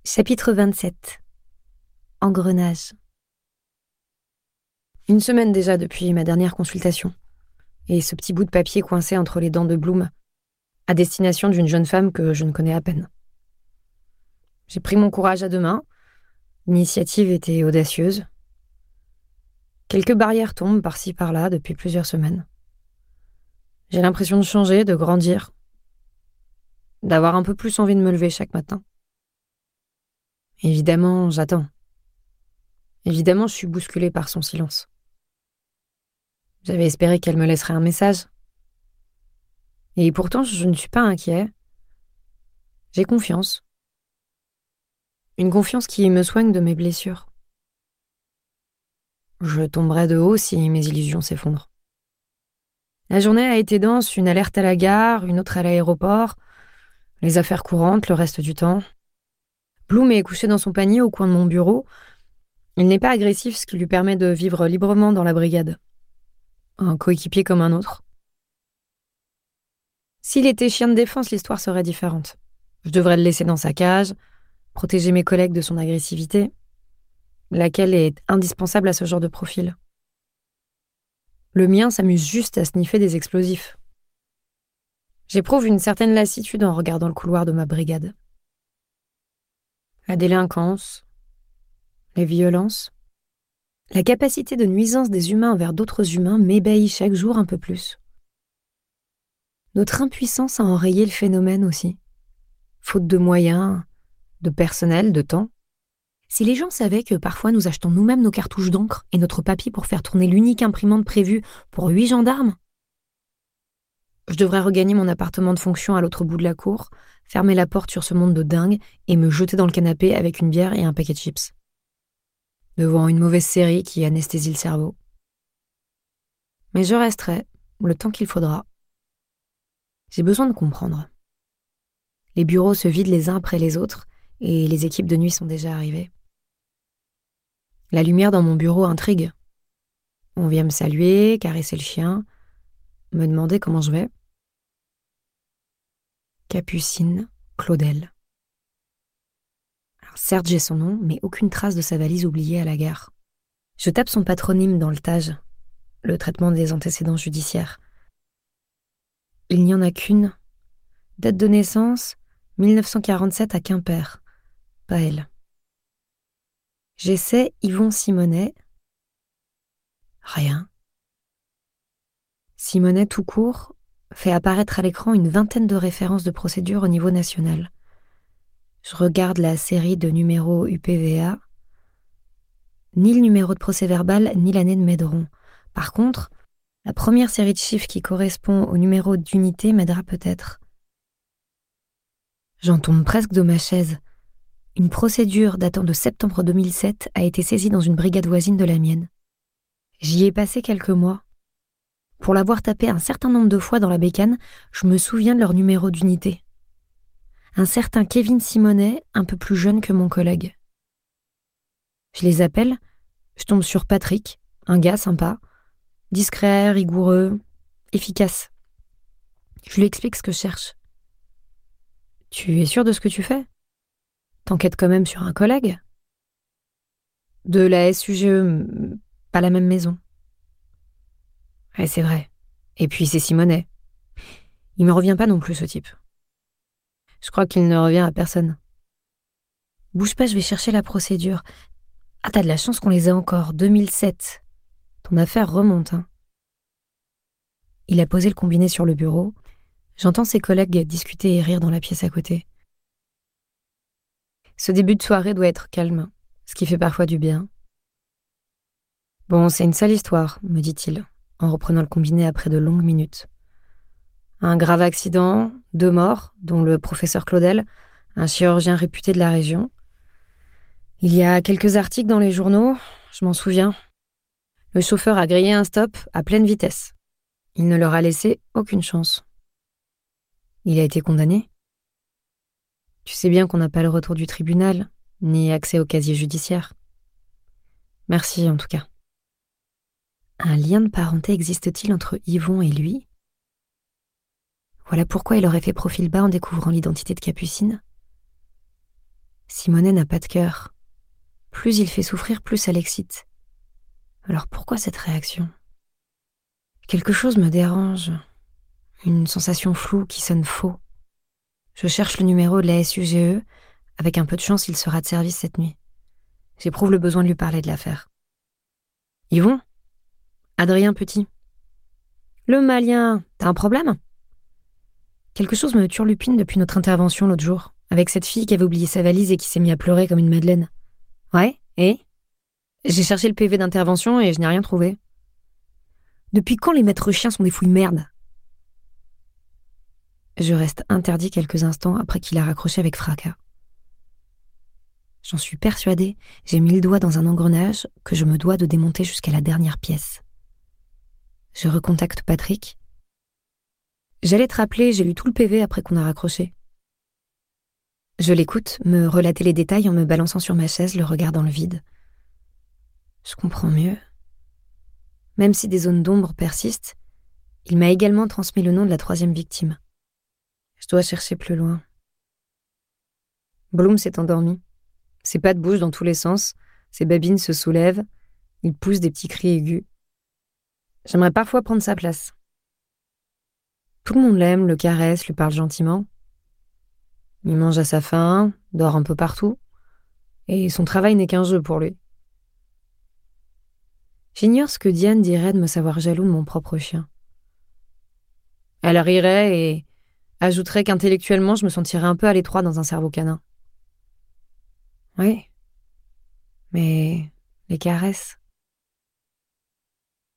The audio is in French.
Chapitre 27. Engrenage. Une semaine déjà depuis ma dernière consultation, et ce petit bout de papier coincé entre les dents de Bloom, à destination d'une jeune femme que je ne connais à peine. J'ai pris mon courage à deux mains. L'initiative était audacieuse. Quelques barrières tombent par-ci par-là depuis plusieurs semaines. J'ai l'impression de changer, de grandir, d'avoir un peu plus envie de me lever chaque matin. Évidemment, j'attends. Évidemment, je suis bousculée par son silence. J'avais espéré qu'elle me laisserait un message. Et pourtant, je ne suis pas inquiet. J'ai confiance. Une confiance qui me soigne de mes blessures. Je tomberai de haut si mes illusions s'effondrent. La journée a été dense, une alerte à la gare, une autre à l'aéroport, les affaires courantes le reste du temps. Bloom est couché dans son panier au coin de mon bureau. Il n'est pas agressif, ce qui lui permet de vivre librement dans la brigade. Un coéquipier comme un autre. S'il était chien de défense, l'histoire serait différente. Je devrais le laisser dans sa cage, protéger mes collègues de son agressivité, laquelle est indispensable à ce genre de profil. Le mien s'amuse juste à sniffer des explosifs. J'éprouve une certaine lassitude en regardant le couloir de ma brigade. La délinquance, les violences, la capacité de nuisance des humains envers d'autres humains m'ébahit chaque jour un peu plus. Notre impuissance à enrayer le phénomène aussi. Faute de moyens, de personnel, de temps. Si les gens savaient que parfois nous achetons nous-mêmes nos cartouches d'encre et notre papier pour faire tourner l'unique imprimante prévue pour 8 gendarmes, je devrais regagner mon appartement de fonction à l'autre bout de la cour, fermer la porte sur ce monde de dingue et me jeter dans le canapé avec une bière et un paquet de chips. Devant une mauvaise série qui anesthésie le cerveau. Mais je resterai le temps qu'il faudra. J'ai besoin de comprendre. Les bureaux se vident les uns après les autres et les équipes de nuit sont déjà arrivées. La lumière dans mon bureau intrigue. On vient me saluer, caresser le chien, me demander comment je vais. Capucine Claudel. Alors certes, j'ai son nom, mais aucune trace de sa valise oubliée à la gare. Je tape son patronyme dans le TAJ, le traitement des antécédents judiciaires. Il n'y en a qu'une. Date de naissance, 1947 à Quimper. Pas elle. J'essaie Yvon Simonet. Rien. Simonet tout court fait apparaître à l'écran une vingtaine de références de procédures au niveau national. Je regarde la série de numéros UPVA. Ni le numéro de procès-verbal, ni l'année de Médron. Par contre, la première série de chiffres qui correspond au numéro d'unité m'aidera peut-être. J'en tombe presque de ma chaise. Une procédure datant de septembre 2007 a été saisie dans une brigade voisine de la mienne. J'y ai passé quelques mois. Pour l'avoir tapé un certain nombre de fois dans la bécane, je me souviens de leur numéro d'unité. Un certain Kevin Simonet, un peu plus jeune que mon collègue. Je les appelle, je tombe sur Patrick, un gars sympa, discret, rigoureux, efficace. Je lui explique ce que je cherche. Tu es sûr de ce que tu fais ? T'enquêtes quand même sur un collègue ? De la SUGE, pas la même maison. Ouais, c'est vrai. Et puis c'est Simonet. Il me revient pas non plus, ce type. Je crois qu'il ne revient à personne. Bouge pas, je vais chercher la procédure. Ah, t'as de la chance qu'on les ait encore. 2007. Ton affaire remonte, hein. Il a posé le combiné sur le bureau. J'entends ses collègues discuter et rire dans la pièce à côté. Ce début de soirée doit être calme, ce qui fait parfois du bien. Bon, c'est une sale histoire, me dit-il, en reprenant le combiné après de longues minutes. Un grave accident, 2 morts, dont le professeur Claudel, un chirurgien réputé de la région. Il y a quelques articles dans les journaux, je m'en souviens. Le chauffeur a grillé un stop à pleine vitesse. Il ne leur a laissé aucune chance. Il a été condamné. Tu sais bien qu'on n'a pas le retour du tribunal, ni accès au casier judiciaire. Merci en tout cas. Un lien de parenté existe-t-il entre Yvon et lui ? Voilà pourquoi il aurait fait profil bas en découvrant l'identité de Capucine. Simonet n'a pas de cœur. Plus il fait souffrir, plus ça l'excite. Alors pourquoi cette réaction? Quelque chose me dérange. Une sensation floue qui sonne faux. Je cherche le numéro de la SUGE. Avec un peu de chance, il sera de service cette nuit. J'éprouve le besoin de lui parler de l'affaire. Yvon? Adrien Petit. Le malien, t'as un problème? Quelque chose me turlupine depuis notre intervention l'autre jour, avec cette fille qui avait oublié sa valise et qui s'est mise à pleurer comme une madeleine. Ouais, et? J'ai cherché le PV d'intervention et je n'ai rien trouvé. Depuis quand les maîtres chiens sont des fouilles merde? Je reste interdit quelques instants après qu'il a raccroché avec fracas. J'en suis persuadée, j'ai mis le doigt dans un engrenage que je me dois de démonter jusqu'à la dernière pièce. Je recontacte Patrick. J'allais te rappeler, j'ai lu tout le PV après qu'on a raccroché. Je l'écoute, me relater les détails en me balançant sur ma chaise, le regard dans le vide. Je comprends mieux. Même si des zones d'ombre persistent, il m'a également transmis le nom de la 3e victime. Je dois chercher plus loin. Bloom s'est endormi. Ses pattes bougent dans tous les sens, ses babines se soulèvent, il pousse des petits cris aigus. J'aimerais parfois prendre sa place. Tout le monde l'aime, le caresse, lui parle gentiment. Il mange à sa faim, dort un peu partout, et son travail n'est qu'un jeu pour lui. J'ignore ce que Diane dirait de me savoir jaloux de mon propre chien. Elle rirait et ajouterait qu'intellectuellement, je me sentirais un peu à l'étroit dans un cerveau canin. Oui, mais les caresses,